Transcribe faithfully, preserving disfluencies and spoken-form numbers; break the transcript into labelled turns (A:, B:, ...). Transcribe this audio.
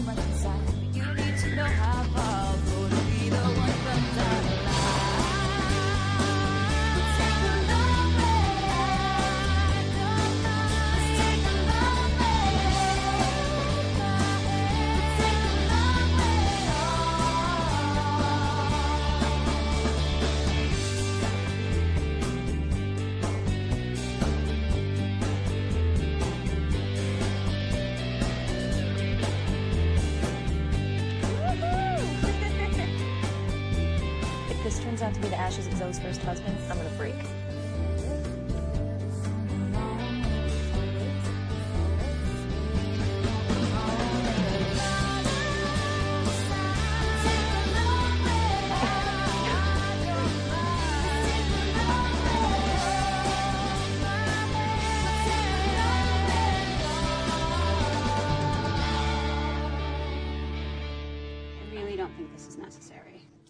A: much inside. But you need to know how far I'm gonna be the one from down the line. Take a long way, don't mind. Take a long way, take a long way
B: If this turns out to be the ashes of Zoe's first husband, I'm gonna freak.
C: I really don't think this is necessary.